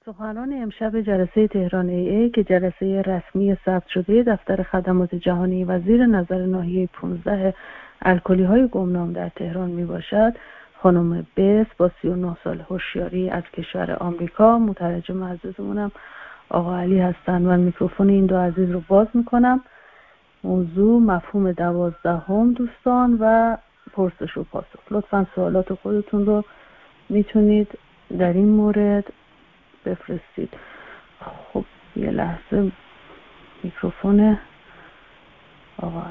سخنران امشب جلسه تهران ای که جلسه رسمی ثبت شده دفتر خدمات جهانی و زیر نظر ناحیه 15 الکلی‌های گمنام در تهران می باشد، خانم بس با 39 سال هوشیاری از کشور آمریکا، مترجم عزیزمونم آقا علی هستند. من میکروفون این دو عزیز رو باز میکنم. موضوع مفهوم 12 دوستان و پرسش و پاسخ. لطفا سوالات خودتون رو میتونید در این مورد بفرستید. خب یه لحظه میکروفون آقا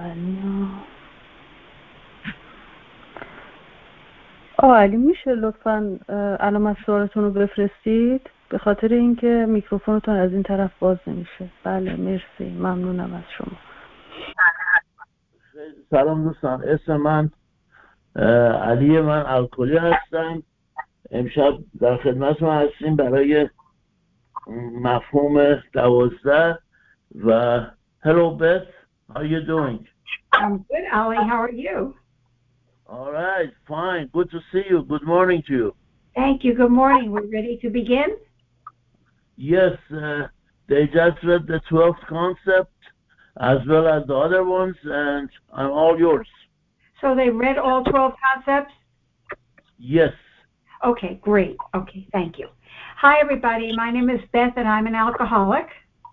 علی میشه لطفا علامت سوالتون رو بفرستید، به خاطر اینکه میکروفونتون از این طرف باز نمیشه. بله مرسی، ممنونم از شما. سلام دوستان، اسم من علی، من الکلی هستم. امشب در خدمت ما هستیم برای مفهوم 12 و Hello Beth, how are you doing? I'm good, Ali. How are you? All right, fine. Good to see you. Good morning to you. Thank you. Good morning. We're ready to begin? Yes, they just read the 12th concept as well as the other ones, and I'm all yours. So they read all 12 concepts? Yes. Okay, great. Okay, thank you. Hi, everybody. My name is Beth, and I'm an alcoholic.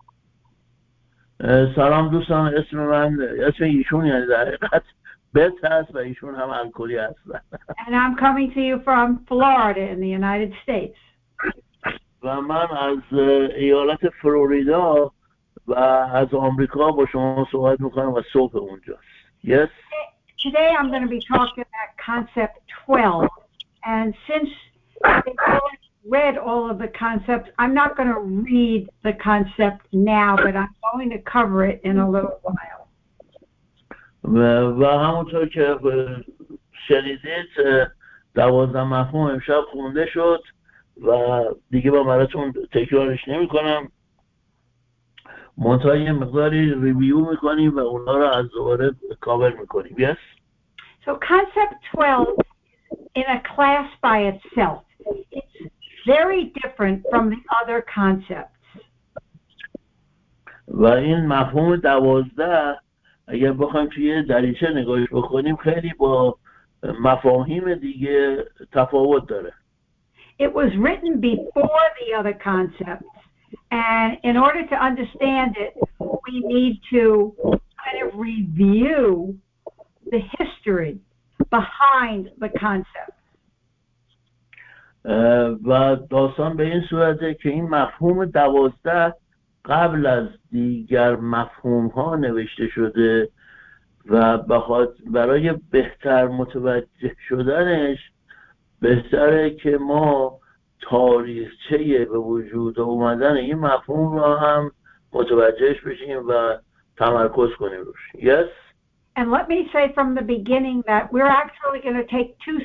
سلام دوستان، اسم ایشون یعنی در حقیقت بت هست و ایشون هم الکلی هستن. And I'm coming to you from Florida in the United States. و من از ایالت فلوریدا و از آمریکا با شما صحبت میکنم و صبح اونجاست. Yes? Today I'm going to be talking about concept 12. And since they've already read all of the concepts, I'm not going to read the concept now, but I'm going to cover it in a little while. و همونطور که شنیدید 12 مفهوم امشب خونده شد و دیگه با براتون تکرارش نمی کنم. منتها یه مقداری ریویو میکنیم و اونا رو از دوباره کاور میکنیم. Yes? So concept 12 in a class by itself. It's very different from the other concepts. و این مفهوم 12 اگر بخوایم توی دریچه نگاهش بکنیم خیلی با مفاهیم دیگه تفاوت داره. It was written before the other concepts, and in order to understand it, we need to kind of review the history behind the concepts. و داستان به این صورته که این مفهوم 12 قبل از دیگر مفهوم ها نوشته شده و برای بهتر متوجه شدنش بهتره که ما تاریخچه به وجود اومدن این مفهوم را هم متوجهش بشیم و تمرکز کنیم روش. Yes? And let me say from the beginning that we're actually going to take two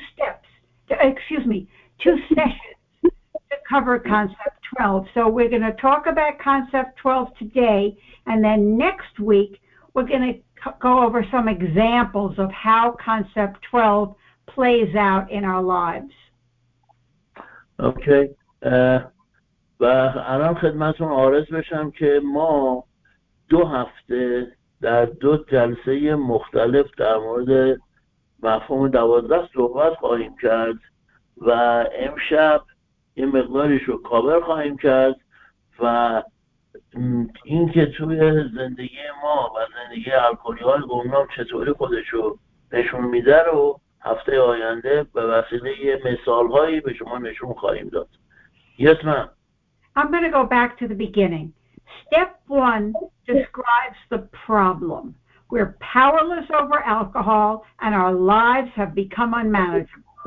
sessions to cover concept 12. So we're going to talk about concept 12 today, and then next week we're going to go over some examples of how concept 12 plays out in our lives. Okay. و الان خدمتون عرض بشم که ما 2 هفته در 2 جلسه مختلف در مورد مفهوم 12 صحبت خواهیم کرد و امشب یه مقداریش رو کاور خواهیم کرد و اینکه توی زندگی ما و زندگی الکلی‌های گمنام چطوری خودش رو نشون میده رو هفته آینده به وسیله مثال‌هایی به شما نشون خواهیم داد. Yes, ma'am. I'm going to go back to the beginning. Step 1 describes the problem. We're powerless over alcohol and our lives have become unmanageable.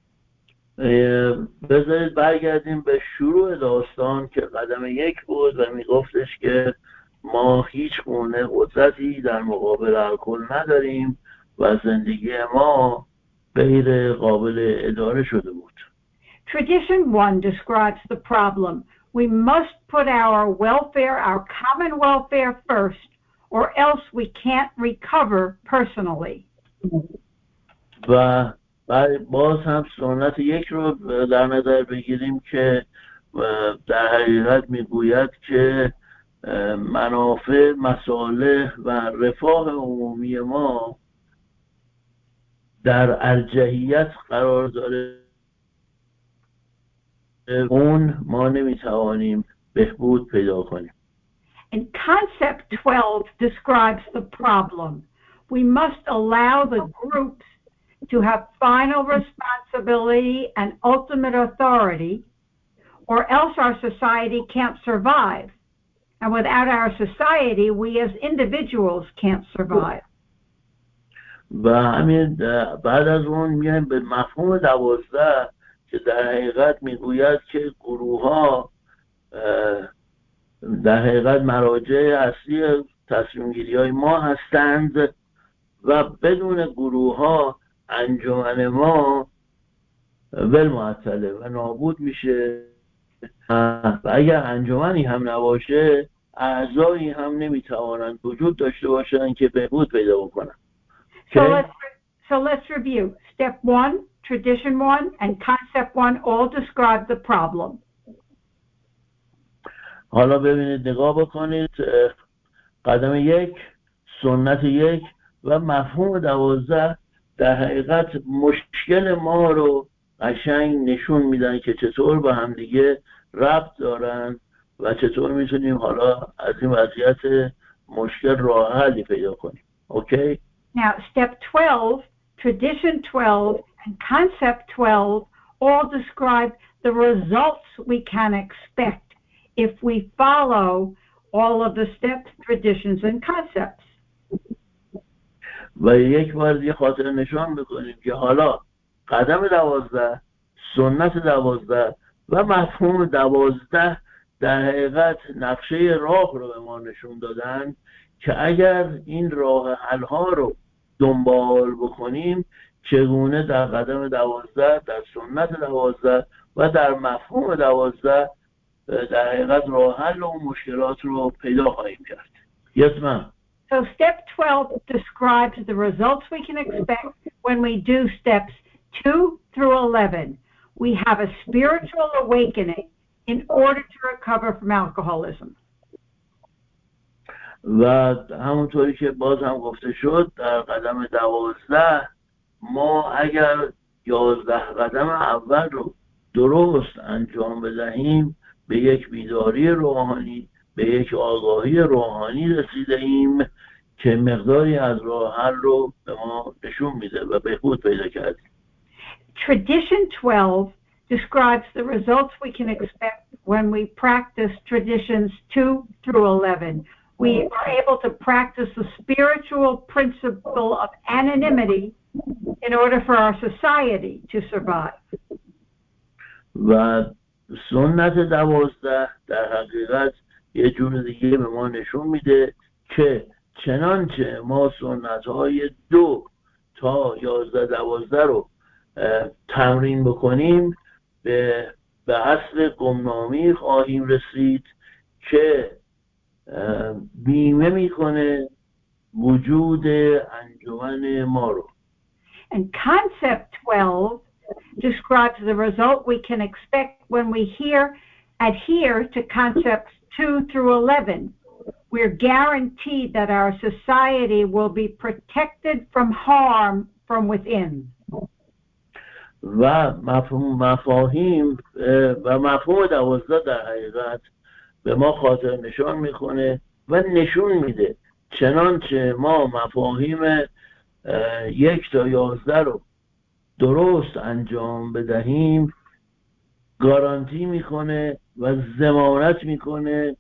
بذارید برگردیم به شروع داستان که قدم 1 بود و میگفتش که ما هیچ گونه قدرتی در مقابل الکل نداریم و زندگی ما غیر قابل اداره شده بود. Tradition 1 describes the problem. We must put our welfare, our common welfare first, or else we can't recover personally. و باز هم سنت 1 رو در نظر بگیریم که در حقیقت میگوید که منافع، مصالح و رفاه عمومی ما در ارجحیت قرار داره، اون ما نمیتوانیم بهبود پیدا کنیم. And concept 12 describes the problem. We must allow the groups to have final responsibility and ultimate authority, or else our society can't survive. And without our society, we as individuals can't survive. و همین بعد از اون میایم به مفهوم 12 که در حقیقت میگوید که گروه ها در حقیقت مراجع اصلی تصمیم گیری های ما هستند و بدون گروه ها انجمن ما ولمعطله و نابود میشه و اگر انجمنی هم نباشه اعضایی هم نمیتوانند وجود داشته باشند که بهبود پیدا بکنند. So let's review. Step 1, tradition 1, and concept 1 all describe the problem. حالا ببینید، نگاه بکنید. قدم 1، سنت 1 و مفهوم 12 در حقیقت مشکل ما رو قشنگ نشون میدن که چطور به هم دیگه ربط دارن و چطور میتونیم حالا از این وضعیت مشکل راه حلی پیدا کنیم. اوکی؟ Now, step 12, tradition 12, and concept 12 all describe the results we can expect if we follow all of the steps, traditions, and concepts. و یک بار دیگه خاطر نشان میکنیم که حالا قدم 12، سنت 12 و مفهوم 12 در حقیقت نقشه راه رو به ما نشون دادن که اگر این راه حل ها رو دنبال بکنیم چگونه در قدم 12، در سنت 12 و در مفهوم 12 در حقیقت راه حل و مشکلات رو پیدا خواهیم کرد. Yes, ma'am. So step 12 describes the results we can expect when we do steps 2 through 11. We have a spiritual awakening in order to recover from alcoholism. و همونطوری که باز هم گفته شد در قدم 12 ما اگر 11 قدم اول رو درست انجام بدهیم به یک بیداری روحانی، به یک آگاهی روحانی رسیده ایم که مقداری از راه حل رو به ما نشون میده و بهبود پیدا کردیم. Tradition 12 describes the results we can expect when we practice traditions 2 through 11. We are able to practice the spiritual principle of anonymity in order for our society to survive. و سنت 12 در حقیقت یه جور دیگه به ما نشون میده که چنانچه ما سنت‌های 2 تا 11-12 رو تمرین بکنیم به اصل گمنامی خواهیم رسید که بیمه میکنه وجود انجمن ما رو. And concept 12 describes the result we can expect when we adhere to concepts 2 through 11. We're guaranteed that our society will be protected from harm from within. و مفاهیم و مفهوم 12 در حقیقت به ما خاطر نشان میکنه و نشون میده چنانچه ما مفاهیم 1 تا 11 رو درست انجام بدهیم گارانتی میکنه و ضمانت میکنه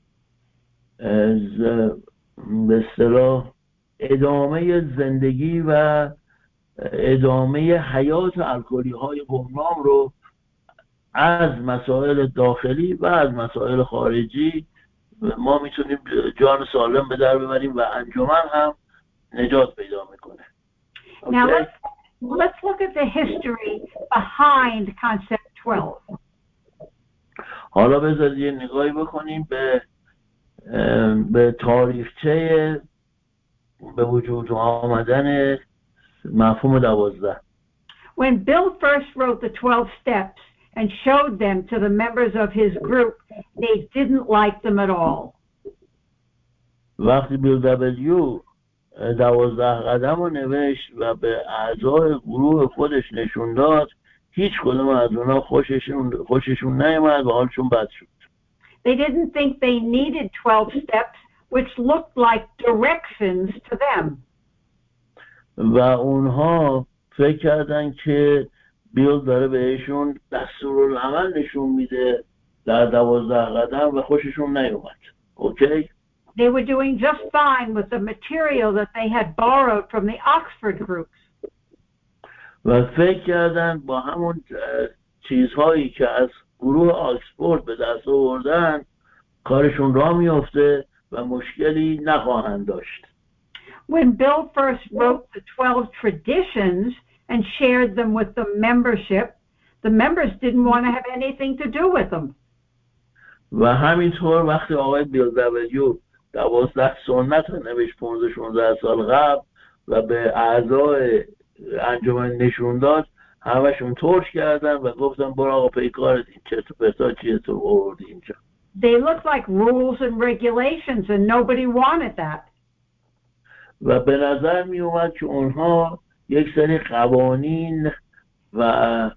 به اصطلاح ادامه زندگی و ادامه حیات الکلی های گمنام رو از مسائل داخلی و از مسائل خارجی ما میتونیم جان سالم به در ببریم و انجمن هم نجات پیدا میکنه. Now let's look at the history behind concept 12. حالا بذارید یه نگاهی بکنیم به تاریخچه به وجود آمدن مفهوم 12. When Bill first wrote the 12 steps, and showed them to the members of his group, they didn't like them at all. وقتی بیل دبلیو 12 قدم رو نوشت و به اعضای گروه خودش نشون داد، هیچ کدوم از اونا خوششون نیامد و حالشون بد شد. They didn't think they needed 12 steps, which looked like directions to them. و اونها فکر کردن که بیل داره بهشون دستورالعمل نشون میده در 12 قدم و خوششون نیومد. اوکی؟ They were doing just fine with the material that they had borrowed from the Oxford groups. و فکر کردن با همون چیزهایی که از گروه آکسفورد به دست آوردن کارشون راه میفته و مشکلی نخواهند داشت. When Bill first wrote the 12 traditions and shared them with the membership, the members didn't want to have anything to do with them. و همینطور وقتی آقای بیل دبلیو 12 سنت رو نوشت 15-16 سال قبل و به اعضای انجمن نشون داد، همشون ترش کردن و گفتن برو آقا پی کارت، این چرت و پرتا چیه تو آوردی اینجا. They looked like rules and regulations and nobody wanted that. و به نظر می اومد که اونها یک سری قوانین و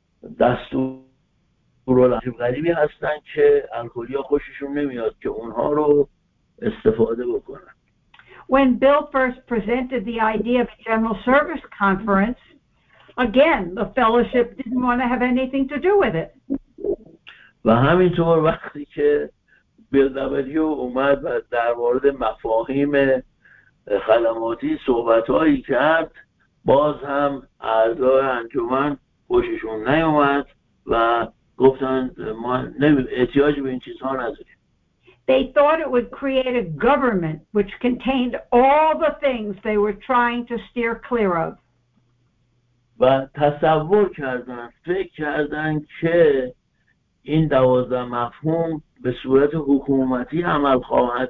دستورالعمل غریبی هستن که الکلیا خوششون نمیاد که اونها رو استفاده بکنن. When Bill first presented the idea of a general service conference, again, the fellowship didn't want to have anything to do with it. و همینطور وقتی که بیل دبلیو اومد و در مورد مفاهیم خدماتی صحبت‌هایی کرد، باز هم اعضای انجمن خوششون نیومد و گفتن ما احتیاجی به این چیزها نداریم. They thought it would create a government which contained all the things they were trying to steer clear of. و تصور کردن، فکر کردن که این 12 مفهوم به صورت حکومتی عمل خواهد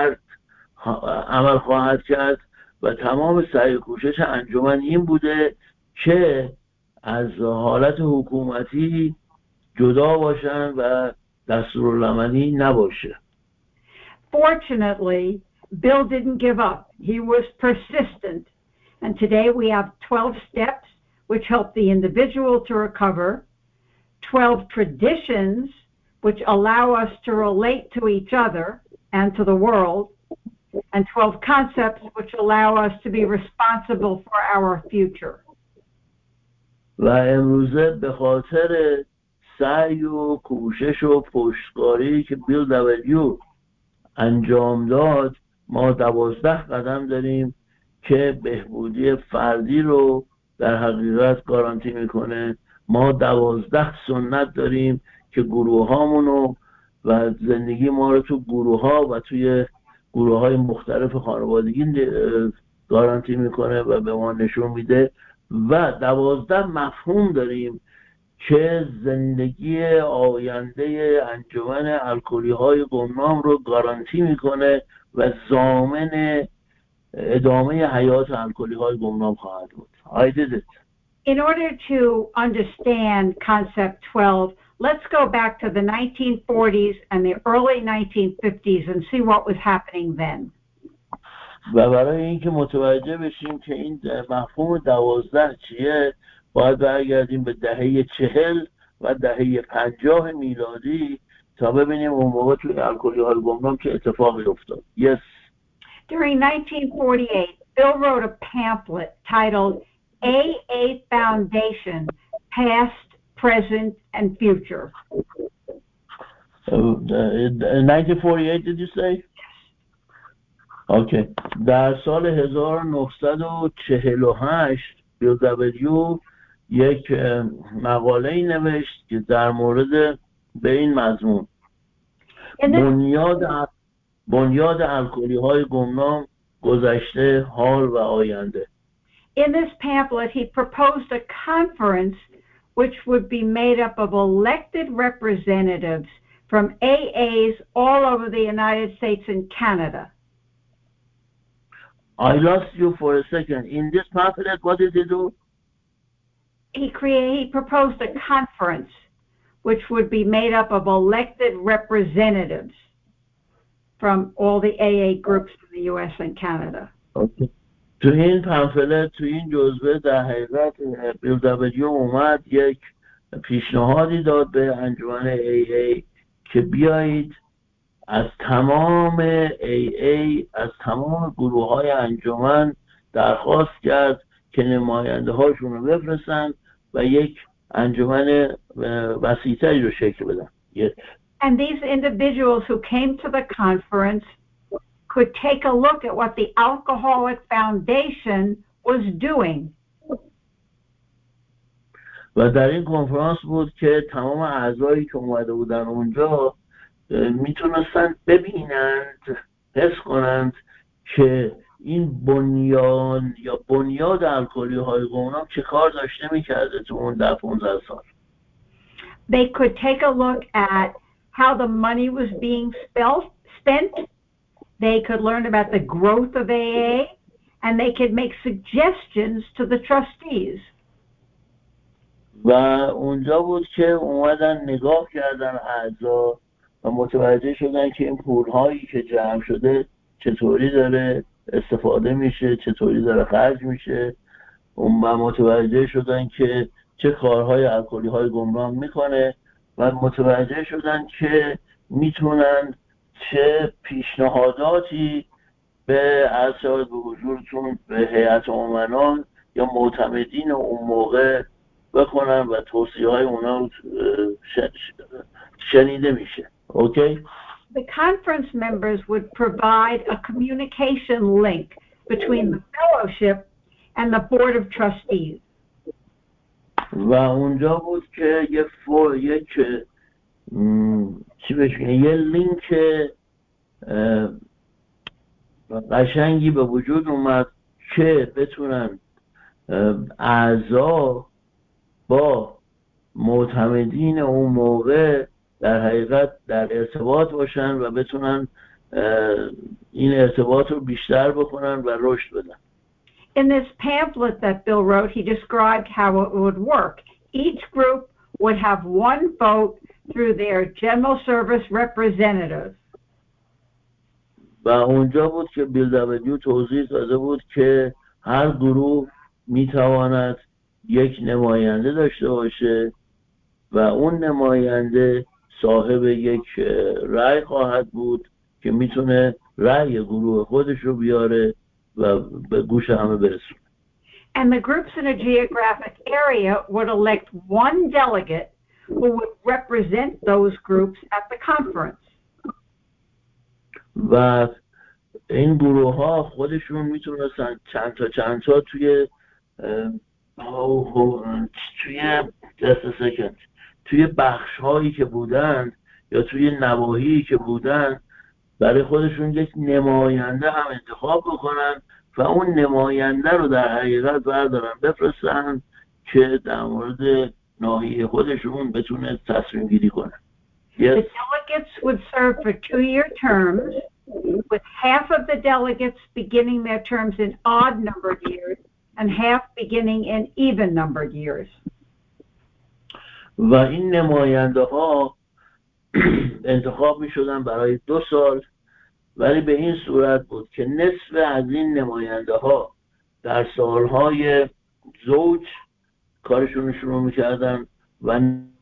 کرد و تمام سعی و کوشش انجمن این بوده که از حالت حکومتی جدا باشن و دستورالعملی نباشه. Fortunately, Bill didn't give up. He was persistent. And today we have 12 steps which help the individual to recover, 12 traditions which allow us to relate to each other and to the world, and 12 concepts which allow us to be responsible for our future. و امروزه به خاطر سعی و کوشش و پشتکاری که بیل دبلیو انجام داد، ما 12 قدم داریم که بهبودی فردی رو در حقیقت گارانتی میکنه. ما 12 سنت داریم که گروه هامونو و زندگی ما رو تو گروه ها و توی گروه های مختلف خانوادگی گارانتی میکنه و به ما نشون میده. و 12 مفهوم داریم که زندگی آینده انجمن الکلی های گمنام رو گارانتی میکنه و ضامن ادامه حیات الکلی های گمنام خواهد بود. I did it. In order to understand concept 12, let's go back to the 1940s and the early 1950s and see what was happening then. و برای اینکه متوجه بشیم که این مفهوم 12 چیه، باید برگردیم به دهه 40 و دهه 50 میلادی تا ببینیم اون موقع توی الکلی های گمنام چه اتفاقی افتاد. Yes. During 1948, Bill wrote a pamphlet titled AA Foundation, Past, Present, and Future. 1948 did you say? Okay. در سال 1948 بیل دبلیو یک مقاله‌ای نوشت که در مورد به این مضمون بنیاد الکلی های گمنام، گذشته، حال و آینده. In this pamphlet, he proposed a conference which would be made up of elected representatives from AAs all over the United States and Canada. I lost you for a second. In this pamphlet, what did he do? He proposed a conference which would be made up of elected representatives from all the AA groups in the US and Canada. Okay. تو این پمفلت، تو این جزوه در حقیقت بیل دبلیو اومد یک پیشنهادی داد به انجمن AA که بیایید از تمام AA، از تمام گروه های انجمن درخواست کرد که نماینده هاشون رو بفرستن و یک انجمن وسیع‌تری رو شکل بدن. And these individuals who came to the conference could take a look at what the Alcoholic Foundation was doing. و در این کنفرانس بود که تمام اعضایی که اومده بودن اونجا میتونستن ببینند، حس کنند که این بنیان یا بنیاد الکلی های گمنام چه کار داشته میکرده تو اون 15 سال. They could take a look at how the money was being spent. They could learn about the growth of AA, and they could make suggestions to the trustees. و اونجا بود که اومدن نگاه کردن اعضا و متوجه شدن که این پولهایی که جمع شده چطوری داره استفاده میشه، چطوری داره خرج میشه، و متوجه شدن که چه کارهای الکلی های گمراه میکنه و متوجه شدن که میتونن چه پیشنهاداتی به عرض به حضورتون به هیئت امنان یا معتمدین اون موقع بکنن و توصیه های اونا شنیده میشه. Okay? The conference members would provide a communication link between the fellowship and the board of trustees. و اونجا بود که یه لینک قشنگی به وجود اومد که بتونن اعضا با معتمدین اون موقع در حقیقت در ارتباط باشن و بتونن این ارتباط رو بیشتر بکنن و رشد بدن. In this pamphlet that Bill wrote, he described how it would work. Each group would have one vote through their general service representative. و اونجا بود که بیل دبلیو توضیح داده بود که هر گروه میتواند یک نماینده داشته باشه و اون نماینده صاحب یک رأی خواهد بود که میتونه رأی گروه خودش رو بیاره و به گوش همه برسونه. And the groups in a geographic area would elect one delegate who would represent those groups at the conference. و این گروه ها خودشون میتونستن چند تا توی بخش هایی که بودن یا توی نواحی که بودن برای خودشون یک نماینده هم انتخاب بکنن و اون نماینده رو در حقیقت بردارن بفرستن که در مورد ناحیه خودشون بتونه تصمیم گیری کنن. The delegates would serve for 2-year terms, with half of the delegates beginning their terms in odd-numbered years and half beginning in even-numbered years. و این نماینده ها انتخاب می شدن برای 2 سال، ولی به این صورت بود که نصف از این نماینده ها در سالهای زوج کارشون رو شروع می کردن و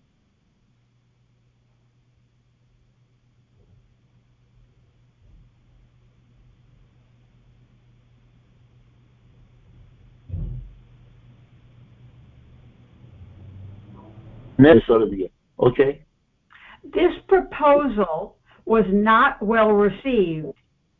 نه سال دیگه. Okay? This proposal was not well received.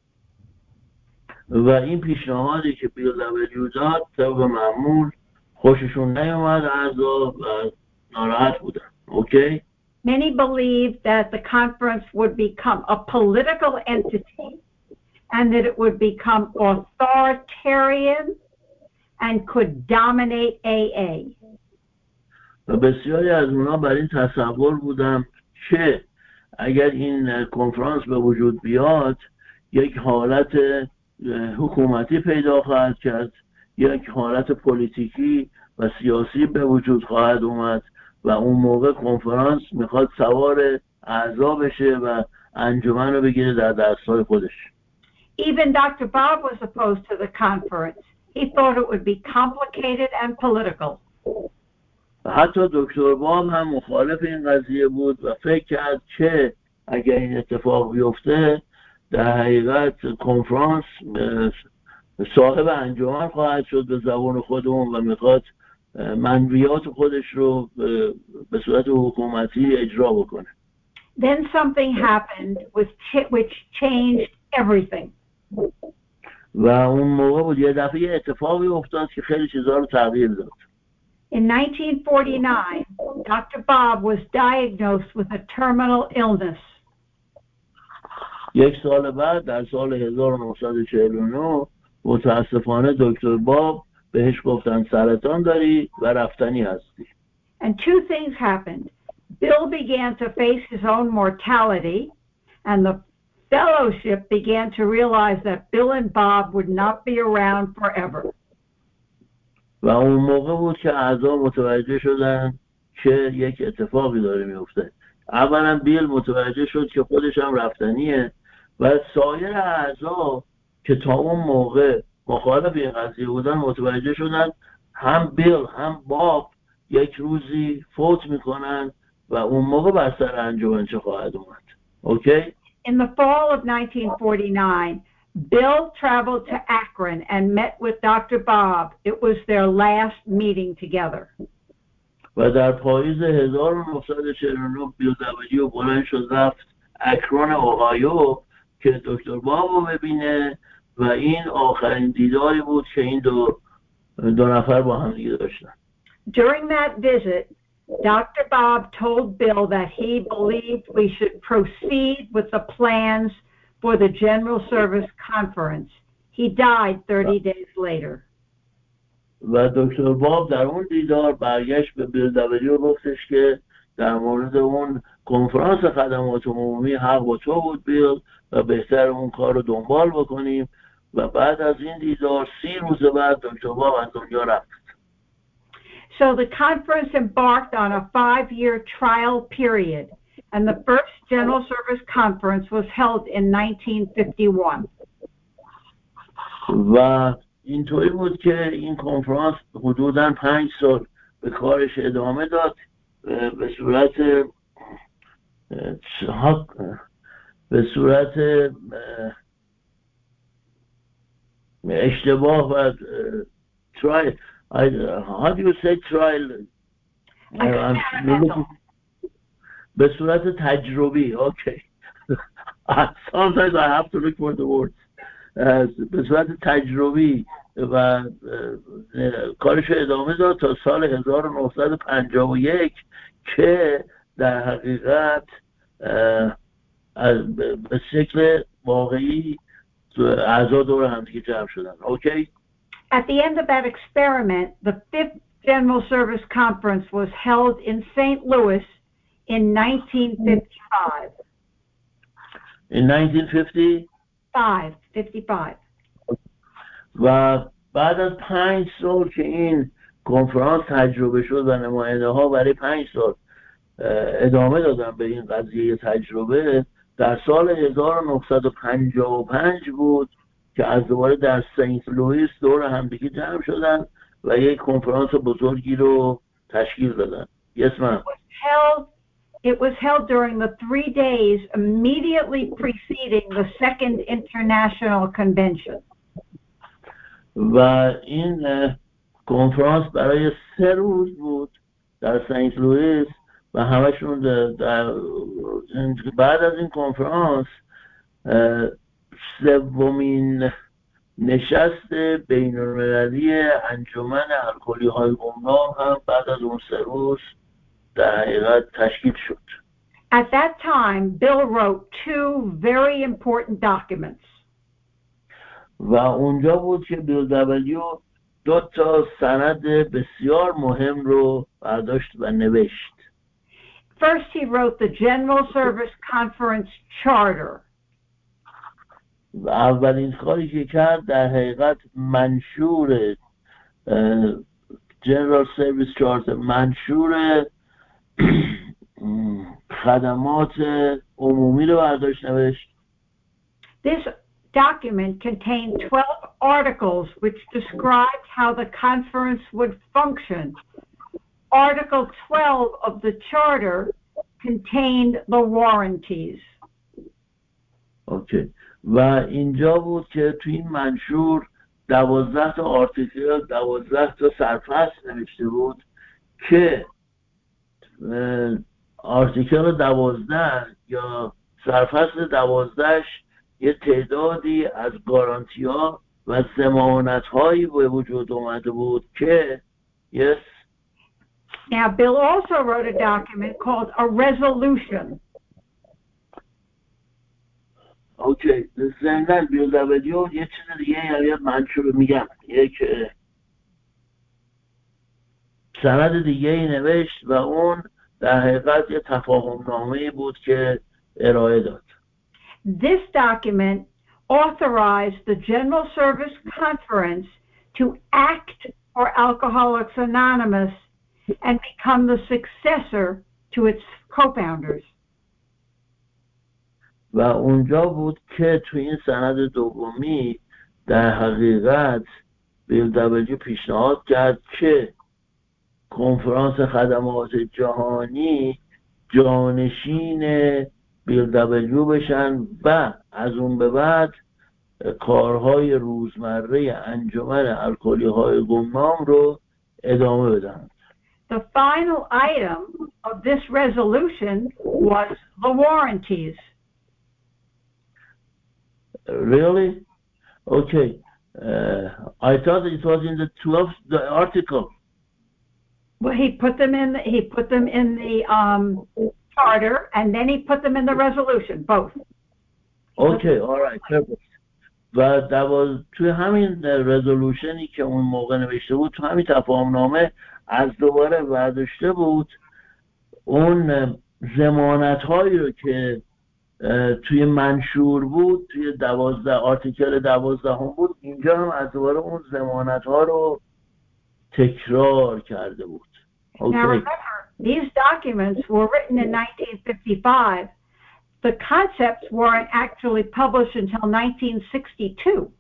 و این پیشنهادی که بیل دبلیو داد طبق معمول خوششون نیومد اعضا و ناراحت بودن. Okay? Many believed that the conference would become a political entity and that it would become authoritarian and could dominate AA. و بسیاری از اونا بر این تصور بودم که اگر این کنفرانس به وجود بیاد یک حالت حکومتی پیدا خواهد کرد، یک حالت پلیتیکی و سیاسی به وجود خواهد اومد و اون موقع کنفرانس میخواد سوار اعضا بشه و انجمن رو بگیره در دستای خودش. Even Dr. Bob was opposed to the conference. He thought it would be complicated and political. حتی دکتر باب هم مخالف این قضیه بود و فکر کرد که اگر این اتفاق بیفته در حقیقت کنفرانس صاحب انجمن خواهد شد به زبان خودمون و میخواد منویات خودش رو به صورت حکومتی اجرا بکنه. Then something happened which changed everything. و اون موقع بود یه دفعه اتفاقی افتاد که خیلی چیزا رو تغییر داد. In 1949, Dr. Bob was diagnosed with a terminal illness. یک سال بعد در سال 1949 متاسفانه دکتر باب بهش گفتن سرطان داری و رفتنی هستی. And two things happened. Bill began to face his own mortality, and the fellowship began to realize that Bill and Bob would not be around forever. و اون موقع بود که اعضا متوجه شدن که یک اتفاقی داره میفته. اولا بیل متوجه شد که خودش هم رفتنیه و سایر اعضا که تا اون موقع مخالف این قضیه بودن متوجه شدن هم بیل هم باب یک روزی فوت میکنن و اون موقع بر سر انجمن چه خواهد اومد. اوکی؟ In the fall of 1949, Bill traveled to Akron and met with Dr. Bob. It was their last meeting together. و در پاییز 1949 بیل دبلیو بلند شد رفت اکرون اوهایو که دکتر باب رو ببینه و این آخرین دیداری بود که این دو نفر با هم دیگه داشتن. During that visit, Dr. Bob told Bill that he believed we should proceed with the plans for the General Service Conference. He died 30 days later. و دکتر باب در اون دیدار برگشت به بیل دبلیو گفتش که در مورد اون کنفرانس خدمات عمومی حق با تو بود بیل و بهتر اون کار رو دنبال بکنیم و بعد از این دیدار 30 روز بعد دکتر باب از دنیا رفت. So the conference embarked on a 5-year trial period, and the first General Service Conference was held in 1951. و اینطوری بود که این کنفرانس حدوداً 5 سال به کارش ادامه داد به صورت اشتباه و trial. How do you say trial? به صورت تجربی. Okay. Sometimes I have to look for the words. به صورت تجربی و کارش ادامه داد تا سال 1951 که در حقیقت به شکل واقعی اعضا دور هم دیگه جمع شدن. اوکی؟ At the end of that experiment, the 5th General Service Conference was held in St. Louis in 1955. In 1950? 55. و بعد از 5 سال که این کنفرانس تجربه شد و نماینده ها برای 5 سال ادامه دادن به این قضیه تجربه، در سال 1955 بود که از دوباره در سنت لوئیس دور همدیگه جمع شدن و یک کنفرانس بزرگی رو تشکیل دادن. Yes, ma'am. It was held during the 3 days immediately preceding the Second International Convention. و این کنفرانس برای 3 روز بود در سنت لوئیس و همشون بعد از این کنفرانس سومین نشست بین‌المللی انجمن الکلی‌های گمنام هم بعد از اون 3 روز در حقیقت تشکیل شد. At that time, Bill wrote 2 very important documents. و اونجا بود که بیل دبلیو 2 تا سند بسیار مهم رو برداشت و نوشت. First, he wrote the General Service Conference Charter. و اولین کاری که کرد در حقیقت منشور General Service Charter، منشور خدمات عمومی رو برداشت نوشت. This document contained 12 articles which described how the conference would function. Article 12 of the charter contained the warranties. اوکی. و اینجا بود که تو این منشور 12 تا آرتیکل، 12 تا سرفصل نوشته بود که آرتیکل 12 یا سرفصل 12 یه تعدادی از گارانتی ها و ضمانت هایی به وجود اومده بود که yes. Now, Bill also wrote a document called a resolution. اوکی. ضمناً بیل دبلیو یه چیز دیگه، یعنی منشور میگم یک سند دیگه ای نوشت و اون در حقیقت یه تفاهم نامه بود که ارائه داد. This document authorized the General Service Conference to act for Alcoholics Anonymous and become the successor to its co-founders. و اونجا بود که تو این سند دومی در حقیقت بیل دبلیو پیشنهاد کرد که کنفرانس خدمات جهانی جانشین بیل دبلیو بشن و از اون به بعد کارهای روزمره انجمن الکلی های گمنام رو ادامه بدن. The final item of this resolution was the warranties. Really? Okay. I thought it was in the 12th article. Well, he put them in the charter, and then he put them in the resolution, both. Okay, all right, perfect. و توی همین رزولوشنی که اون موقع نوشته بود، تو همین تفاهم نامه از دوباره برداشته بود اون ضمانت هایی رو که توی منشور بود، توی 12 آرتیکل 12 هم بود، اینجا هم از دوباره اون ضمانت ها رو تکرار کرده بود. Now remember, these documents were written in 1955. The concepts weren't actually published until 1962.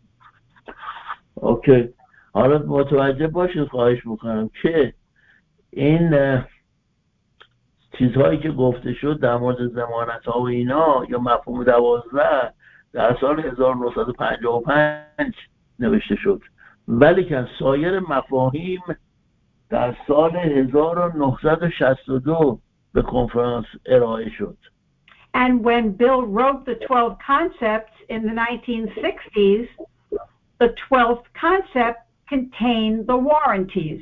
اوکی. حالا متوجه باشید، خواهش میکنم که این چیزهایی که گفته شد در مورد ضمانت ها و اینا یا مفهوم 12 در سال 1955 نوشته شد، ولی که سایر مفاهیم در سال 1962 به کنفرانس ارائه شد. And when Bill wrote the 12 concepts in the 1960s, the 12th concept contained the warranties.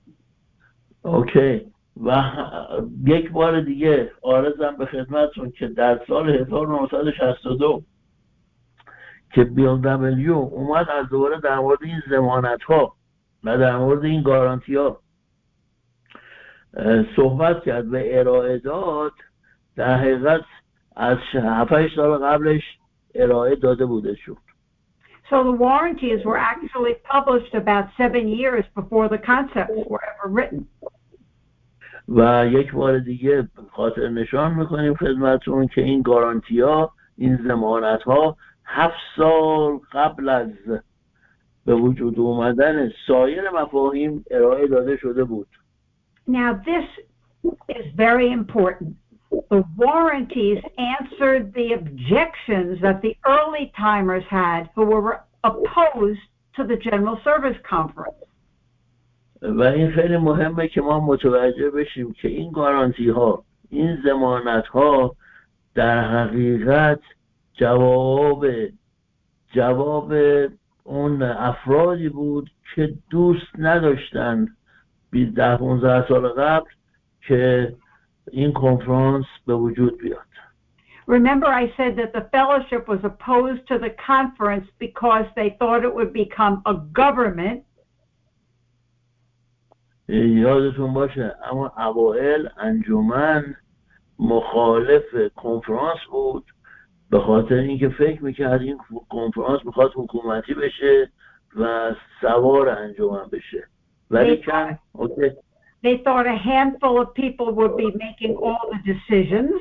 اوکی. و یک بار دیگه عرضم به خدمتتون که در سال 1962 که بیل دبلیو اومد از دوباره در مورد این ضمانت ها و در مورد این گارانتی ها صحبت کرد و ارائه داد، در حقیقت از 7-8 سال قبلش ارائه داده بوده شد. So the warranties were actually published about 7 years before the concepts were ever written. و یک بار دیگه خاطر نشان میکنیم خدمتون که این گارانتی ها، این ضمانت ها 7 سال قبل از به وجود اومدن سایر مفاهیم ارائه داده شده بود. Now this is very important. The warranties answered the objections that the early timers had who were opposed to the General Service Conference. و این خیلی مهمه که ما متوجه بشیم که این گارانتی ها، این ضمانت ها در حقیقت جواب اون افرادی بود که دوست نداشتن 10-15 سال قبل که این کنفرانس به وجود بیاد. Remember, I said that the fellowship was opposed to the conference because they thought it would become a government. یادتون باشه اما اوائل انجمن مخالف کنفرانس بود به خاطر اینکه فکر میکرد این کنفرانس میخواد حکومتی بشه و سوار انجمن بشه، ولی کن اوکی They thought a handful of people would be making all the decisions.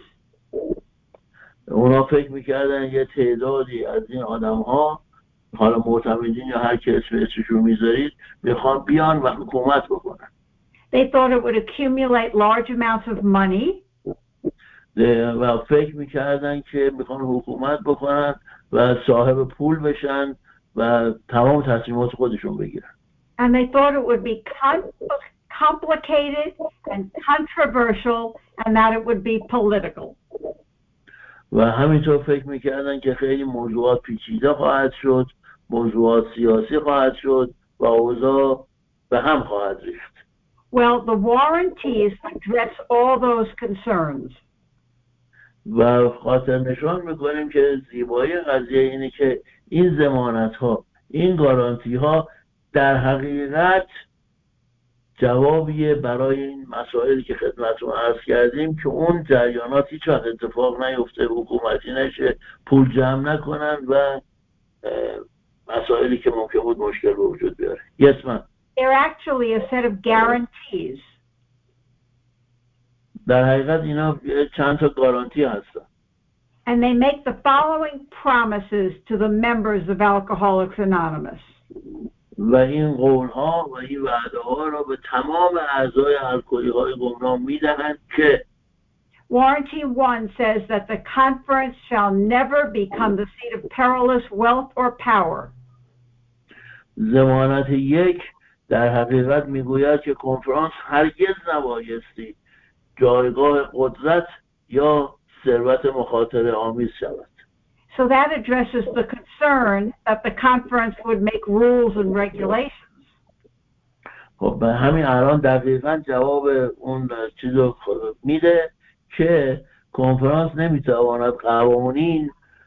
اونا فکر میکردن یه تعدادی از این آدم ها، حالا معتمدین یا هر که اسمشون میذارید، میخوان بیان و حکومت بکنن. They thought it would accumulate large amounts of money. و فکر میکردن که میخوان حکومت بکنن و صاحب پول بشن و تمام تصمیمات خودشون بگیرن. And they thought it would be complicated and controversial and that it would be political. و همینطور فکر میکردن که خیلی موضوعات پیچیده خواهد شد، موضوعات سیاسی خواهد شد و اوضاع به هم خواهد ریخت. Well, the warranties address all those concerns. و خاطر نشان میکنیم که زیبایی قضیه اینه که این ضمانت ها، این گارانتی ها در حقیقت جوابیه برای این مسائلی که خدمتتون عرض کردیم که اون جریانات هیچ وقت اتفاق نیفته، حکومتی نشه، پول جمع نکنن و مسائلی که ممکن بود مشکل به وجود بیاره. Yes, ma'am. They're actually a set of guarantees. در حقیقت اینا چند تا گارانتی هستن. And they make the following promises to the members of Alcoholics Anonymous. و این قول ها و این وعده ها را به تمام اعضای الکلی های گمنام میدهند که Warranty 1 says that the conference shall never become the seat of perilous wealth or power. ضمانت 1 در حقیقت میگوید که کنفرانس هرگز نبایستی جایگاه قدرت یا ثروت مخاطره آمیز شود. So that addresses the concern that the conference would make rules and regulations. خب به همین الان دقیقاً جواب اون چیزو میده که کنفرانس نمیتواند قوانین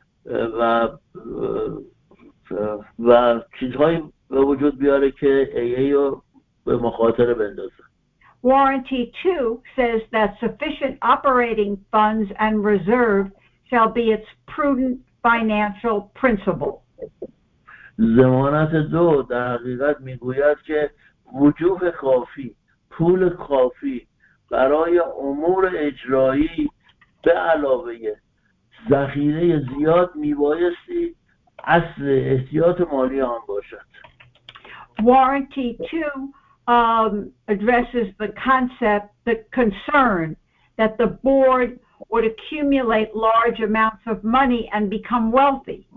و چیزهایی به وجود بیاره که AA رو به مخاطره بندازه. Warranty 2 says that sufficient operating funds and reserve shall be its prudent financial principle. ضمانت 2 در حقیقت میگوید که وجوه کافی، پول کافی برای امور اجرایی به علاوه ذخیره زیاد میبایستی اصل احتیاط مالی آن باشد. Warranty 2 addresses the concern that the board would accumulate large amounts of money and become wealthy.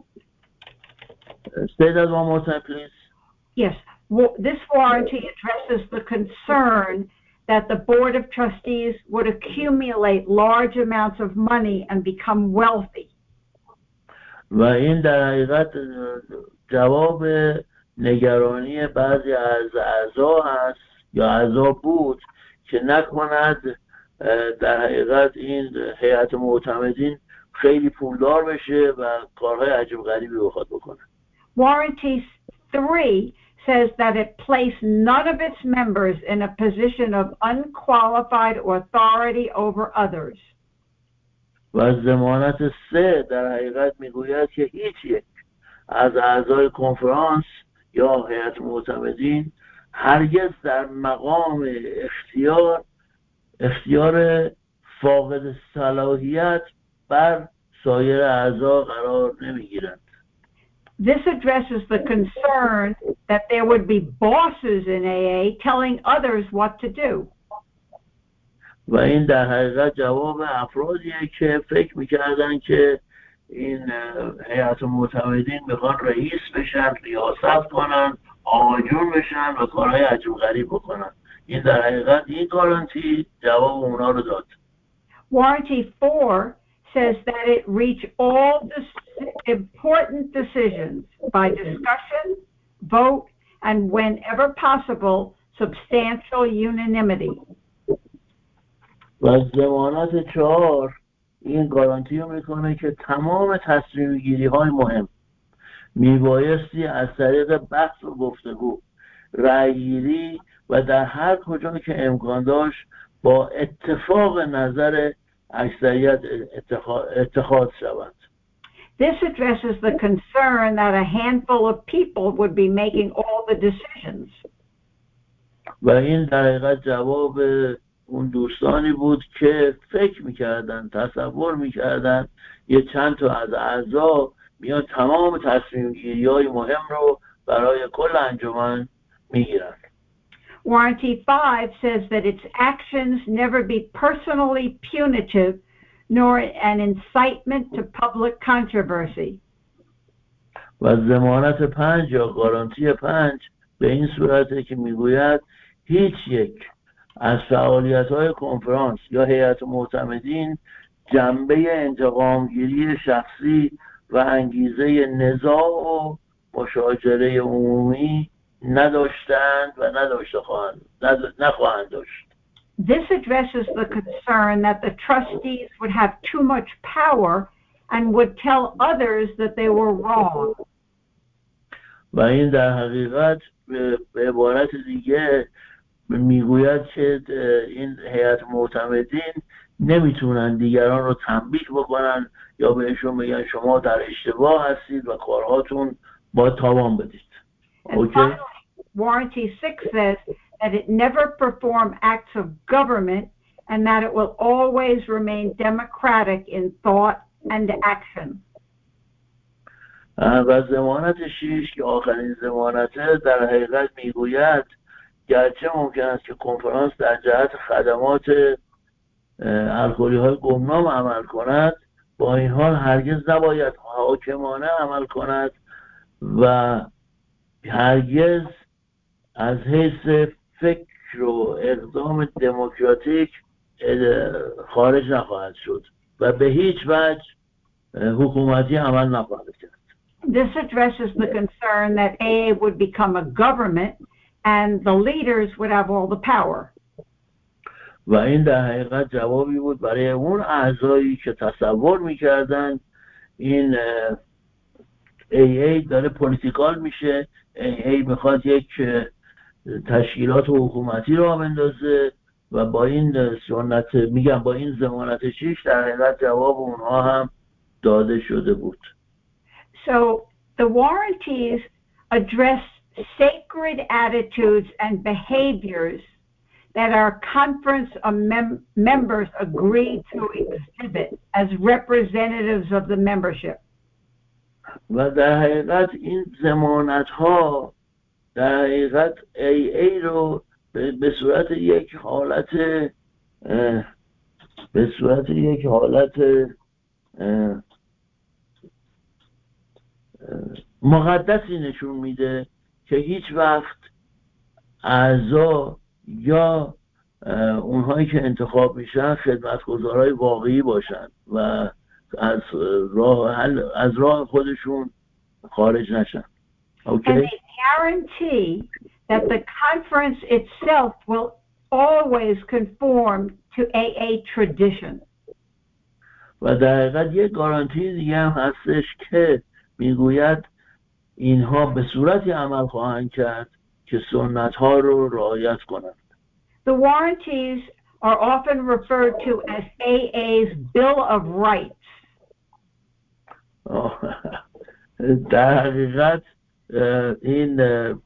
Say that one more time, please. Yes, this warranty addresses the concern that the board of trustees would accumulate large amounts of money and become wealthy. و این در حقیقت جواب نگرانی بعضی از اعضا هست یا اعضا بود که نکند در حقیقت این هیئت معتمدین خیلی پولدار بشه و کارهای عجیب غریبی بخواد بکنه. Warranty 3 says that it place none of its members in a position of unqualified authority over others. و ضمانت 3 در حقیقت میگوید که هیچ یک از اعضای کنفرانس یا هیئت معتمدین هرگز در مقام اختیار فاقد صلاحیت بر سایر اعضا قرار نمیگیرند. This addresses the concern that there would be bosses in AA telling others what to do. و این در حقیقت جواب افرادیه که فکر میکردن که این هیئت معتمدین میخوان رئیس بشن، ریاست کنن، آقاجون بشن و کارهای عجیب غریب بکنن. این در حقیقت این گارانتی جواب اونا رو داد. Warranty 4 says that it reach all the important decisions by discussion, vote, and whenever possible, substantial unanimity. و ضمانت 4 این گارانتی رو میکنه که تمام تصمیم گیری های مهم میبایستی از طریق بحث و گفتگو، رأی گیری و در هر کجا که امکان داشت با اتفاق نظر اکثریت اتخاذ شود. This addresses the concern that a handful of people would be making all the decisions. و این در حقیقت جواب اون دوستانی بود که فکر میکردن، تصور میکردن یه چند تا از اعضا میان تمام تصمیم گیری های مهم رو برای کل انجمن میگیرن. Warranty 5 says that its actions never be personally punitive nor an incitement to public controversy. و ضمانت 5 یا گارانتی 5 به این صورته که میگوید هیچ یک از فعالیت‌های کنفرانس یا هیئت معتمدین جنبه انتقامگیری شخصی و انگیزه نزاع و مشاجره عمومی نداشتند و نخواهند داشت. This addresses the concern that the trustees would have too much power and would tell others that they were wrong. و این در حقیقت به عبارت دیگه میگوید که این هیئت معتمدین نمیتونن دیگران رو تنبیه بکنن یا بهشون بگن شما در اشتباه هستید و کارهاتون با تاوان بدید. And finally, Warranty 6 says that it never perform acts of government and that it will always remain democratic in thought and action. و ضمانت 6 که آخرین ضمانته در حقیقت میگوید گرچه ممکن است که کنفرانس در جهت خدمات الکلی های گمنام عمل کند، با این حال هرگز نباید حاکمانه عمل کند و هرگز از حیث فکر و اقدام دموکراتیک خارج نخواهد شد و به هیچ وجه حکومتی عمل نخواهد کرد. This addresses the concern that AA would become a government and the leaders would have all the power. و این در حقیقت جوابی بود برای اون اعضایی که تصور میکردن این AA داره پولیتیکال میشه، AA میخواد یک تشکیلات حکومتی رو بندازه و با این سنت با این ضمانت 6 در حقیقت جواب اونها هم داده شده بود. So the warranties address sacred attitudes and behaviors that our conference of members agree to exhibit as representatives of the membership. و در حقیقت این ضمانت ها در حقیقت AA رو به صورت یک حالت مقدسی نشون میده که هیچ وقت اعضا یا اونهایی که انتخاب میشن خدمتگزارای واقعی باشن و از راه خودشون خارج نشن. Okay? And they guarantee that the conference itself will always conform to AA tradition. و در حقیقت یک گارانتی دیگه هم هستش که میگوید اینها به صورتی عمل خواهند کرد که سنت ها رو رعایت کنند. The warranties are often referred to as AA's Bill of Rights. در حقیقت این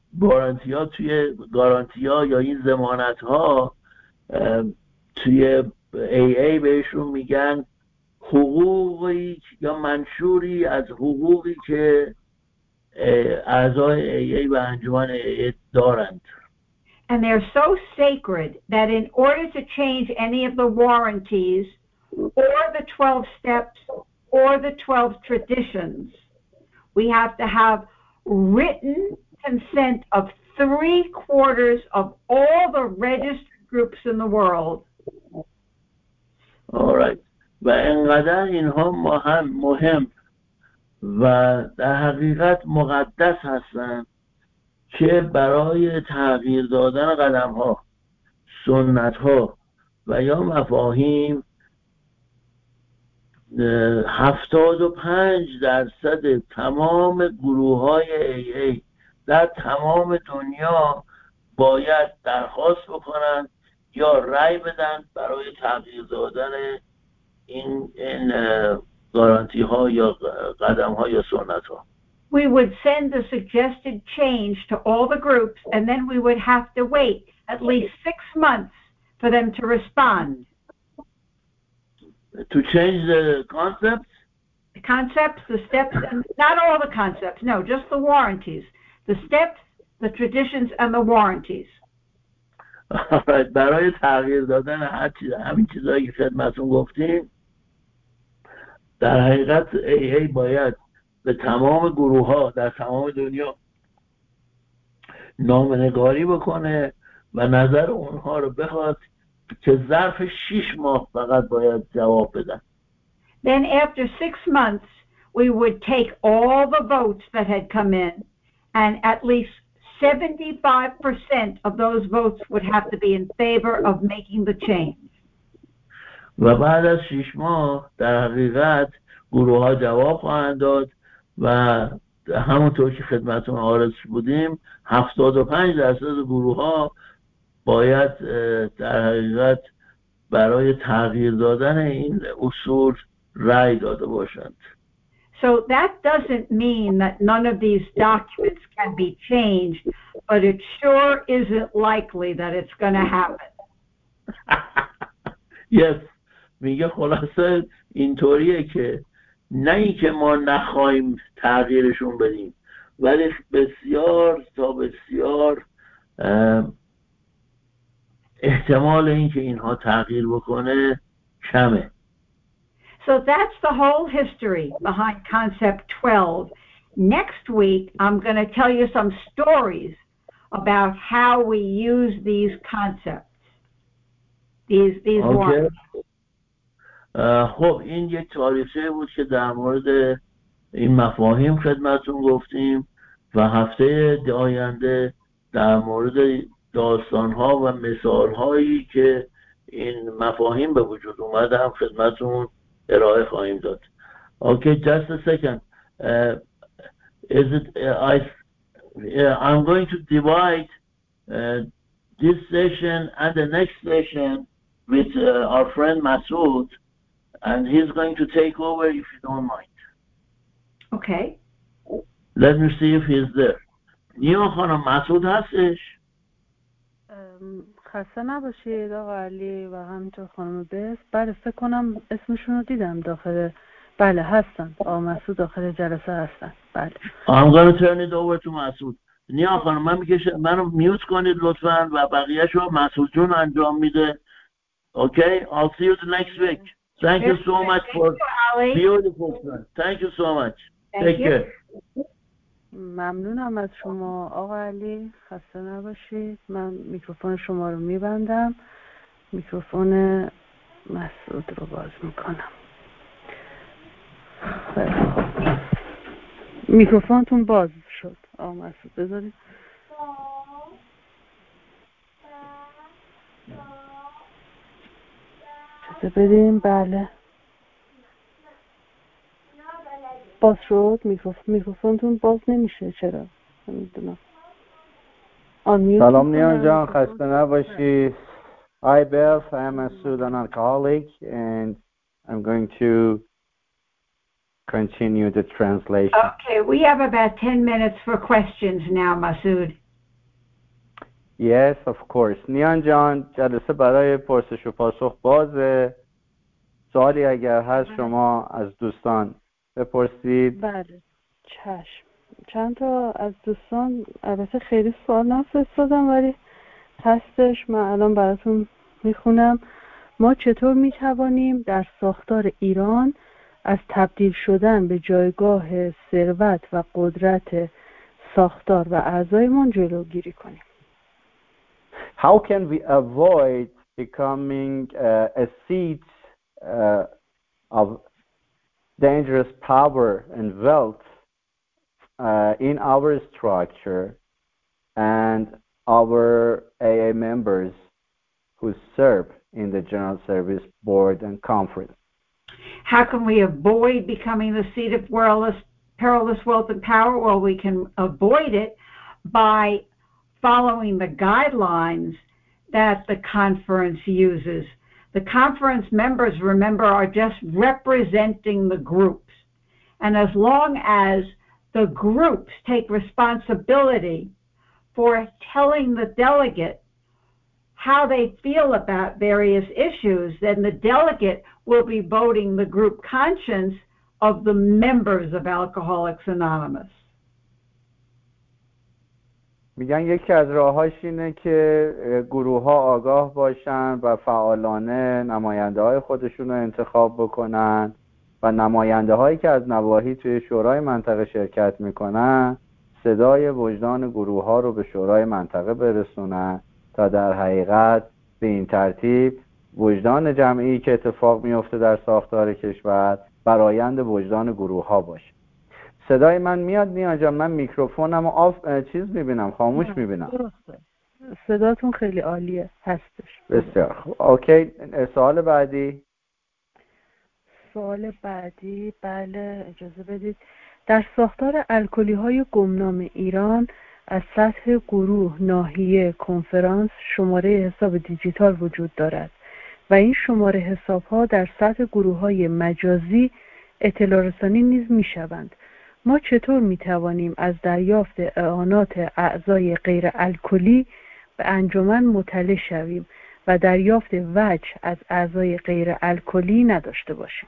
گارانتی ها یا این ضمانت ها توی AA بهشون میگن حقوقی یا منشوری از حقوقی که اعضای AA و انجمن AA دارند. And they're so sacred that in order to change any of the warranties or the 12 steps or the 12 traditions, we have to have written consent of 3/4 of all the registered groups in the world. All right. و انقدر اینها مهم و در حقیقت مقدس هستند که برای تغییر دادن قدم ها، سنت ها و یا مفاهیم 75% تمام گروه های AA در تمام دنیا باید درخواست بکنن یا رأی بدن برای تغییر دادن این گارانتی ها یا قدم ها یا سنت ها. we would send the suggested change to all the groups, and then we would have to wait at least 6 months for them to respond. To change the concepts? The concepts, the steps, and not all the concepts, no, just the warranties. The steps, the traditions, and the warranties. Alright. برای تغییر دادن همین چیزایی که خدمتتون گفتیم، در حقیقت AA باید به تمام گروه ها در تمام دنیا نامنگاری بکنه و نظر اونها رو بخواد که ظرف 6 ماه فقط باید جواب بدن. Then after 6 months, we would take all the votes that had come in, and at least 75% of those votes would have to be in favor of making the change. و بعد از 6 ماه در حقیقت گروه ها جواب خواهند داد و همونطور که خدمتون عارض بودیم 75% گروه ها باید در حقیقت برای تغییر دادن این اصول رأی داده باشند. So that doesn't mean that none of these documents can be changed, but it sure isn't likely that it's going to happen. Yes. میگه خلاصه اینطوریه که نه اینکه ما نخواهیم تغییرشون بدیم، ولی بسیار تا بسیار احتمال اینکه اینها تغییر بکنه کمه. So that's the whole history behind Concept 12. Next week, I'm going to tell you some stories about how we use these concepts, these words. خب این یک تاریخچه بود که در مورد این مفاهیم خدمتون گفتیم و هفته آینده در مورد داستان‌ها و مثال‌هایی که این مفاهیم به وجود اومده هم خدمتون ارائه خواهیم داد. Okay, just a second. I'm going to divide this session and the next session with our friend Masood, and he's going to take over if you don't mind. Okay. Let me see if he's there. نیما خانم مسعود هستش؟ خسته نباشید آقا علی و همینطور خانم بس. بله فکر کنم اسمشون رو دیدم داخل. بله هستن. آقا مسعود داخل جلسه هستن. بله. I'm going to turn it over to مسعود. نیما خانم منو میوت کنید لطفاً و بقیه‌شو مسعود جون انجام میده. Okay, I'll see you the next week. Thank you so much for beautiful friend. Thank you so much. Take care. ممنونم از شما آقا علی. خسته نباشید. من میکروفون شما رو میبندم. میکروفون مسعود رو باز میکنم. میکروفونتون باز شد آقا مسعود. بذارید چیزه بدیم. بله باز شد. میکروفونتون باز نمیشه. چرا نمیدونم. سلام نیان جان، خسته نباشی. Hi Beth, I am Masood, an alcoholic, and I'm going to continue the translation. Okay, we have about 10 minutes for questions now, Masood. Yes, of course. نیان جان، جلسه برای پرسش و پاسخ بازه. سوالی اگر هست شما از دوستان بپرسید. بله چشم. چند تا از دوستان البته خیلی سوال نفرستادم ولی هستش. من الان براتون میخونم. ما چطور میتوانیم در ساختار ایران از تبدیل شدن به جایگاه ثروت و قدرت ساختار و اعضایمان جلوگیری کنیم؟ How can we avoid becoming a seat of dangerous power and wealth in our structure and our AA members who serve in the General Service Board and Conference? How can we avoid becoming the seat of perilous wealth and power? Well, we can avoid it by following the guidelines that the conference uses. The conference members, remember, are just representing the groups. And as long as the groups take responsibility for telling the delegate how they feel about various issues, then the delegate will be voting the group conscience of the members of Alcoholics Anonymous. میگن یکی از راهاش اینه که گروه ها آگاه باشن و فعالانه نماینده های خودشون رو انتخاب بکنن و نماینده هایی که از نواحی توی شورای منطقه شرکت میکنن صدای وجدان گروه ها رو به شورای منطقه برسونن تا در حقیقت به این ترتیب وجدان جمعی که اتفاق میفته در ساختار کشور برآیند وجدان گروه ها باشه. صدای من میاد نیان جان؟ من میکروفونم چیز میبینم، خاموش میبینم. درسته، صداتون خیلی عالیه، هستش. بسیار خوب. اوکی، سوال بعدی. سوال بعدی، بله اجازه بدید. در ساختار الکلی های گمنام ایران از سطح گروه، ناحیه، کنفرانس شماره حساب دیجیتال وجود دارد و این شماره حساب ها در سطح گروه های مجازی اطلاع رسانی نیز می شوند. ما چطور می توانیم از دریافت اعانات اعضای غیر الکلی به انجمن مطلع شویم و دریافت وجه از اعضای غیر الکلی نداشته باشیم؟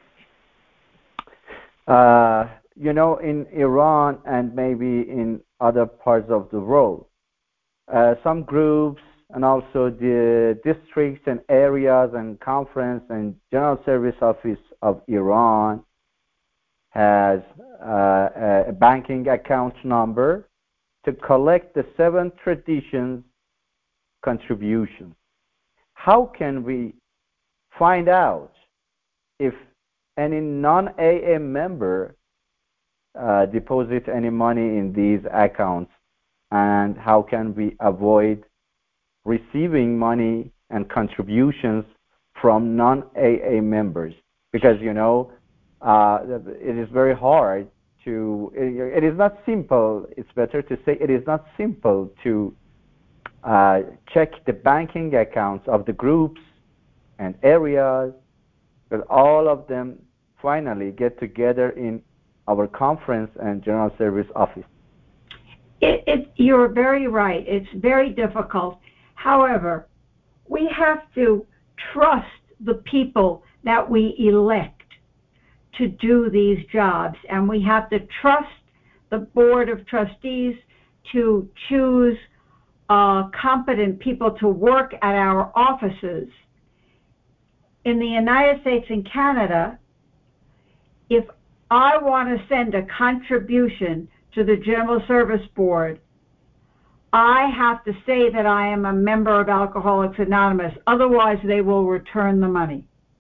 You know, in Iran and maybe in other parts of the world, some groups and also the districts and areas and conference and general service office of Iran has a banking account number to collect the 7 traditions contributions. How can we find out if any non-AA member deposit any money in these accounts, and how can we avoid receiving money and contributions from non-AA members? Because you know, it is very hard to, it is not simple, it's better to say it is not simple to check the banking accounts of the groups and areas, but all of them finally get together in our conference and general service office. You're very right. It's very difficult. However, we have to trust the people that we elect to do these jobs, and we have to trust the board of trustees to choose competent people to work at our offices. In the United States and Canada, if I want to send a contribution to the General Service Board, I have to say that I am a member of Alcoholics Anonymous. Otherwise, they will return the money.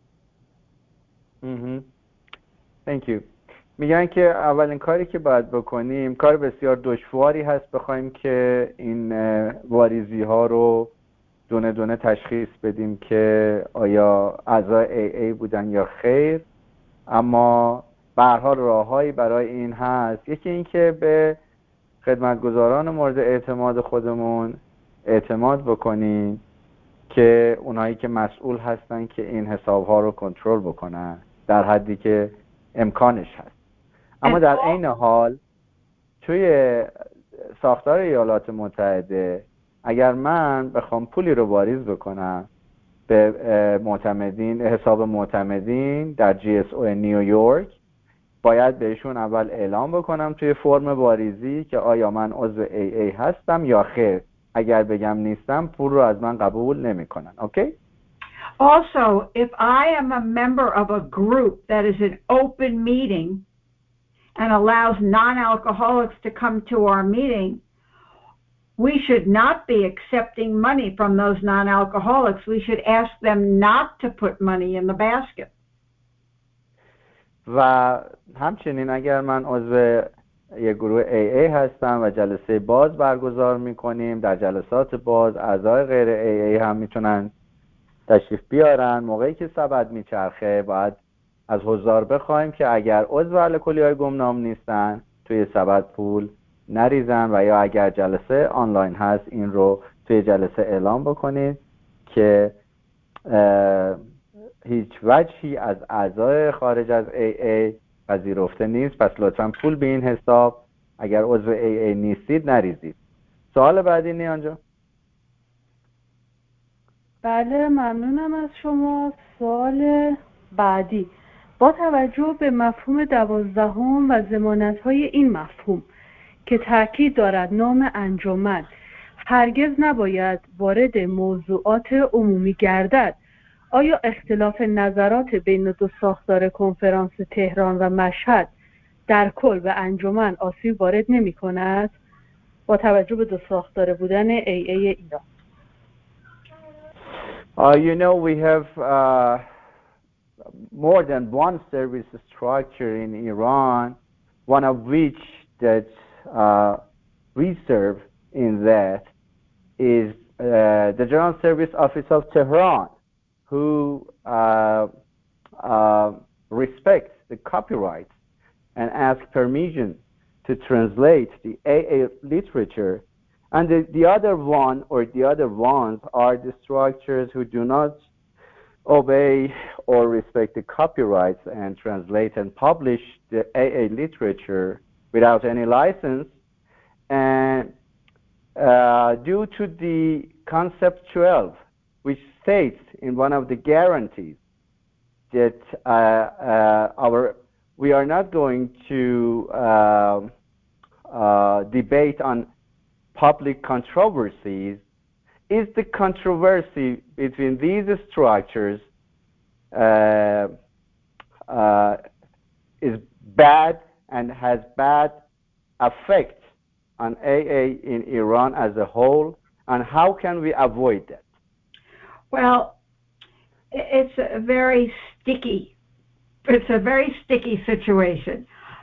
Thank you. میگن که اولین کاری که باید بکنیم، کار بسیار دشواری هست بخوایم که این واریزی ها رو دونه دونه تشخیص بدیم که آیا اعضای AA بودن یا خیر، اما به هر حال راههایی برای این هست. یکی این که به خدمتگزاران مورد اعتماد خودمون اعتماد بکنیم که اونایی که مسئول هستن که این حسابها رو کنترل بکنن در حدی که امکانش هست. اما در عین حال توی ساختار ایالات متحده اگر من بخوام پولی رو واریز بکنم به معتمدین، حساب معتمدین در GSO نیویورک، باید بهشون اول اعلام بکنم توی فرم واریزی که آیا من عضو AA هستم یا خیر. اگر بگم نیستم، پول رو از من قبول نمی‌کنن. اوکی؟ Also, if I am a member of a group that is an open meeting and allows non-alcoholics to come to our meeting, we should not be accepting money from those non-alcoholics. We should ask them not to put money in the basket. و همچنین اگر من عضو یک گروه AA هستم و جلسه باز برگزار میکنیم، در جلسات باز اعضای غیر AA هم میتونن تشریف بیارن. موقعی که سبد میچرخه باید از حضار بخوایم که اگر عضو الکلی‌های گمنام نیستن توی سبد پول نریزن، و یا اگر جلسه آنلاین هست این رو توی جلسه اعلام بکنید که هیچ وجهی از اعضای خارج از AA پذیرفته نیست. پس لطفا پول به این حساب اگر عضو AA نیستید نریزید. سوال بعدی نیان جان. بله ممنونم از شما. سوال بعدی: با توجه به مفهوم 12 و ضمانت‌های این مفهوم که تأکید دارد نام انجمن هرگز نباید وارد موضوعات عمومی گردد، آیا اختلاف نظرات بین دو ساختار کنفرانس تهران و مشهد در کل به انجمن آسیب وارد نمی کند با توجه به دو ساختار بودن AA ایران؟ You know, we have more than one service structure in Iran, one of which that we serve in that is the General Service Office of Tehran, who respects the copyright and ask permission to translate the AA literature. And the other one or the other ones are the structures who do not obey or respect the copyrights and translate and publish the AA literature without any license. And due to the concept 12, which states in one of the guarantees that we are not going to debate on public controversies, is the controversy between these structures is bad and has bad effect on AA in Iran as a whole, and how can we avoid that? Well, it's a very sticky situation.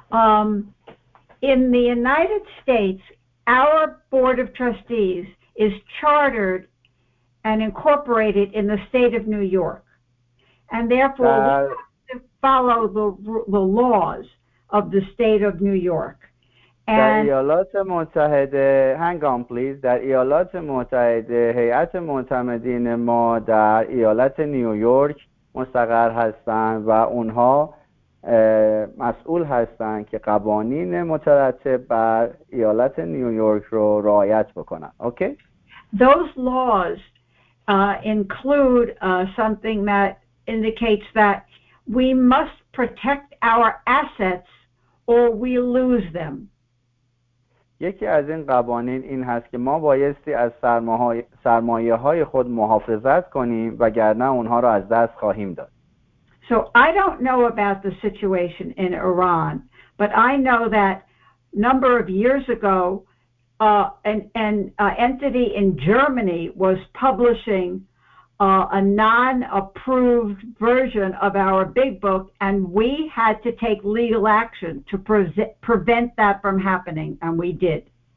In the United States, our Board of Trustees is chartered and incorporated in the state of New York. And therefore, we have to follow the laws of the state of New York. در ایالات متحده هنگام پلیز در ایالات متحده هیئت معتمدین ما در ایالت نیویورک مستقر هستند و اونها مسئول هستند که قوانین مترتب بر ایالت نیویورک رو رعایت بکنن. Okay? Those laws include something that indicates that we must protect our assets or we lose them. یکی از این قوانین این هست که ما بایستی از سرمایه‌های خود محافظت کنیم وگرنه اونها رو از دست خواهیم داد. So I don't know about the situation in Iran, but I know that number of years ago an entity in Germany was publishing a non-approved version of our big book, and we had to take legal action to prevent that from happening, and we did.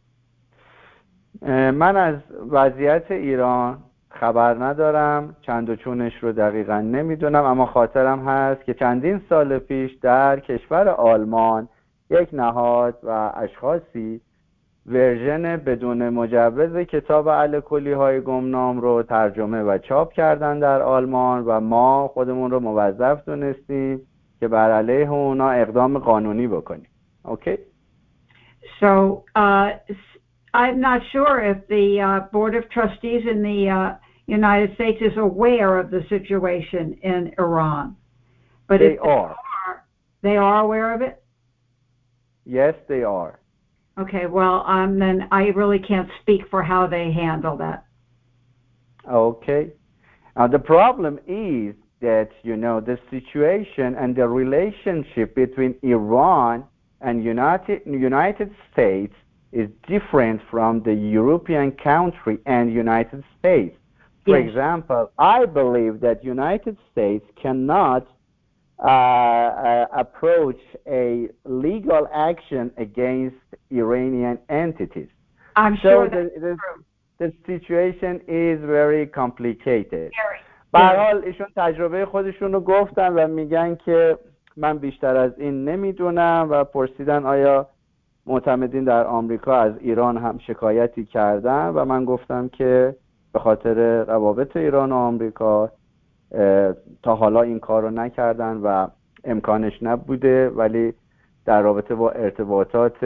من از وضعیت ایران خبر ندارم، چند و چونش رو دقیقا نمیدونم، اما خاطرم هست که چندین سال پیش در کشور آلمان یک نهاد و اشخاصی ورژن بدون مجوز کتاب الکلی های گمنام رو ترجمه و چاپ کردن در آلمان و ما خودمون رو موظف دونستیم که بر علیه اونا اقدام قانونی بکنیم. Okay? So I'm not sure if the Board of Trustees in the United States is aware of the situation in Iran. But they are. They are aware of it? Yes, they are. Okay, well, then I really can't speak for how they handle that. Okay. Now, the problem is that, you know, the situation and the relationship between Iran and United States is different from the European country and United States. For example, I believe that United States cannot approach a legal action against Iranian entities. I'm sure the situation is very complicated. به هر حال ایشون تجربه خودشون رو گفتن و میگن که من بیشتر از این نمیدونم و پرسیدن آیا معتمدین در آمریکا از ایران هم شکایتی کردن و من گفتم که به خاطر روابط ایران و آمریکا تا حالا این کار رو نکردن و امکانش نبوده، ولی در رابطه با ارتباطات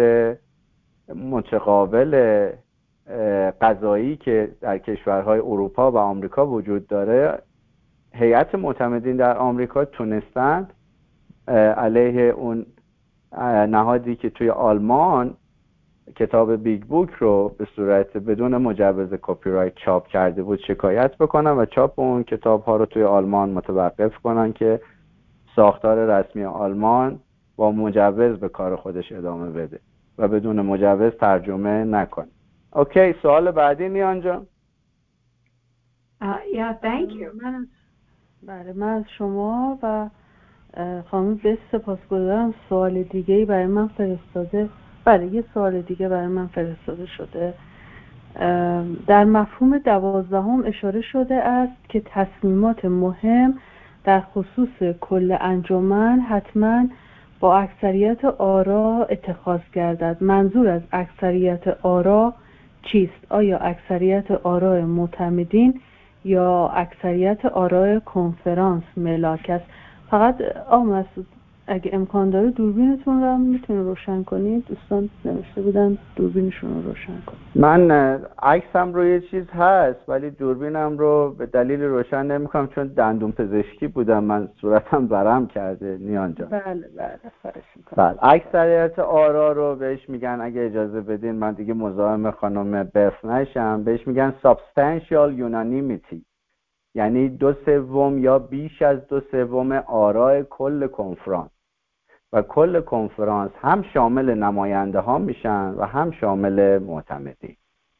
متقابل قضایی که در کشورهای اروپا و آمریکا وجود داره، هیئت معتمدین در آمریکا تونستند علیه اون نهادی که توی آلمان کتاب بیگ بوک رو به صورت بدون مجوز کپی رایت چاپ کرده بود شکایت بکنن و چاپ اون کتاب ها رو توی آلمان متوقف کنن که ساختار رسمی آلمان با مجوز به کار خودش ادامه بده و بدون مجوز ترجمه نکنه. اوکی، سوال بعدی نیان جان. thank you. من از شما و خانم بس سپاسگزارم. سوال دیگه‌ای برای من فرستاده. یه سوال دیگه برای من فرستاده شده. در مفهوم 12 اشاره شده است که تصمیمات مهم در خصوص کل انجمن حتما با اکثریت آرا اتخاذ گردد. منظور از اکثریت آرا چیست؟ آیا اکثریت آرای معتمدین یا اکثریت آرای کنفرانس ملاک است؟ فقط مسعود اگه امکان داره دوربینتون رو میتونه روشن کنید. دوستان نوشته بودن دوربینشون رو روشن کنید. من عکسم رو یه چیز هست ولی دوربینم رو به دلیل روشن نمیکنم چون دندون پزشکی بودم، من صورتم ورم کرده. نیان جان. بله خواهش میکنم. بله، اکثریت آرا رو بهش میگن، اگه اجازه بدین من دیگه مزاحم خانم بف نشم، بهش میگن substantial unanimity، یعنی 2/3 یا بیش از 2/3 آرای کل کنفرانس، و کل کنفرانس هم شامل نماینده ها میشن و هم شامل معتمدین.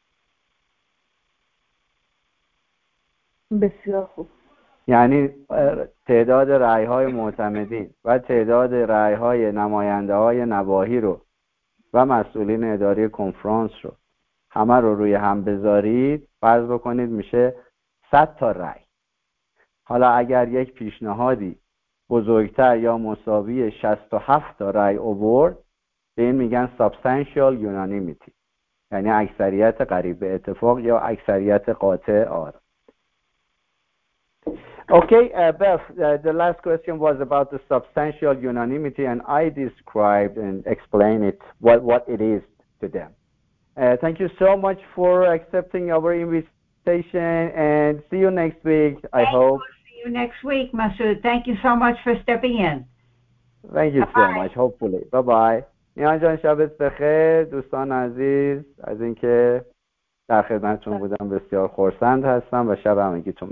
بسیار خوب. یعنی تعداد رأی های معتمدین و تعداد رأی های نماینده های نواحی رو و مسئولین اداری کنفرانس رو همه رو روی هم بذارید، فرض بکنید میشه 100 تا رأی. حالا اگر یک پیشنهادی بزرگتر یا مساوی 67 تا رأی آورد، به این میگن substantial unanimity، یعنی اکثریت قریب به اتفاق یا اکثریت قاطع آرا. Okay, Beth, the last question was about the substantial unanimity, and I described and explained it, what it is to them. Thank you so much for accepting our invitation, and see you next week, I hope. See you next week, Masood. Thank you so much for stepping in. Thank you so much, hopefully. Bye-bye. نیان جان شبت بخیر. دوستان عزیز، از اینکه در خدمتتون بودم بسیار خرسند هستم و شب همگیتون